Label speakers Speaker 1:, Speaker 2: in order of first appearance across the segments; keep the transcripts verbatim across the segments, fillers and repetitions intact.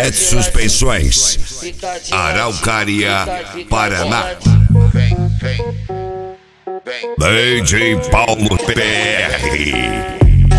Speaker 1: Jet Suspensões, Araucária, Paraná. D J Paulo P R.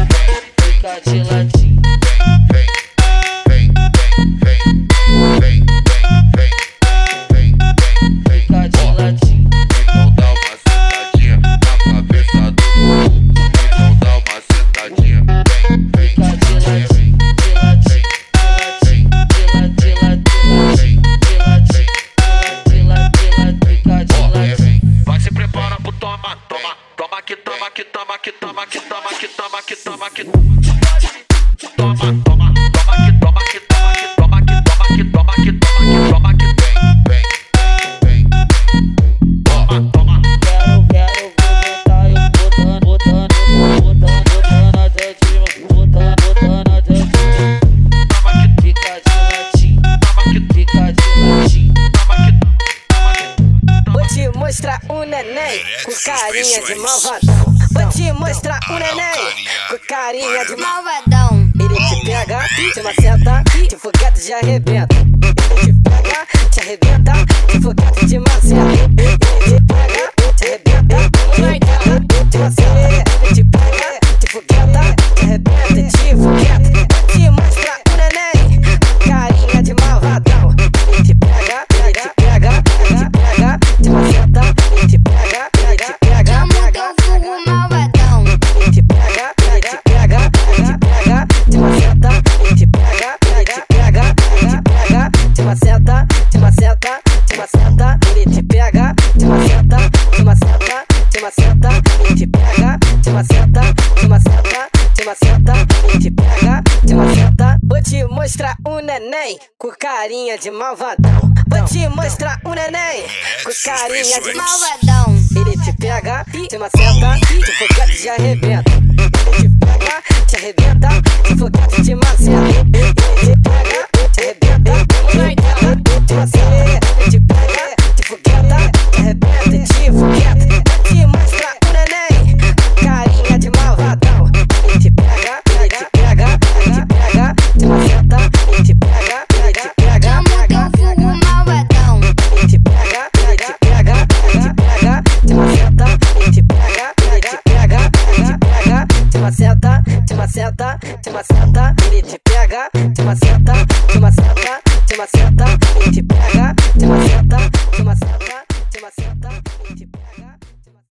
Speaker 2: Toma que toma que toma que toma que toma que toma que toma que toma toma toma que toma que toma que toma que toma que toma que toma que vem vem vem toma toma.
Speaker 3: Quero quero botar eu botando botando botando botando até cima, botando botando até cima.
Speaker 2: Toma que
Speaker 3: fica de latim,
Speaker 2: toma que
Speaker 3: fica de latim.
Speaker 2: toma que toma que
Speaker 4: Vou te mostrar um neném com carinha de malvadão. Vou te mostrar um neném com carinha de malvadão. Ele te pega, te maceta, te foguete te arrebenta. Ele te pega, te arrebenta, te foguete te maceta. Ele te pega, te arrebenta, te foguete te maceta. Ele te pega, te fogueta, te arrebenta, te foguete. Vou te mostrar um neném com carinha de malvadão. Ele te pega, ele te pega, ele te pega, te maceta. Ele te pega, ele te pega, pega, pega. Malvadão. Ele te pega, ele te pega, ele te pega, te maceta. Ele te pega, ele te pega, ele te pega, te maceta, te maceta, te maceta. Ele te pega, te maceta, te maceta, te maceta. Ele te pega, te maceta, te maceta, te maceta. Ele te pega, te maceta. Vou te mostrar um neném com carinha de malvadão. Vou te mostrar um neném com carinha de malvadão. Ele te pega, te maceta, te foguete te arrebenta.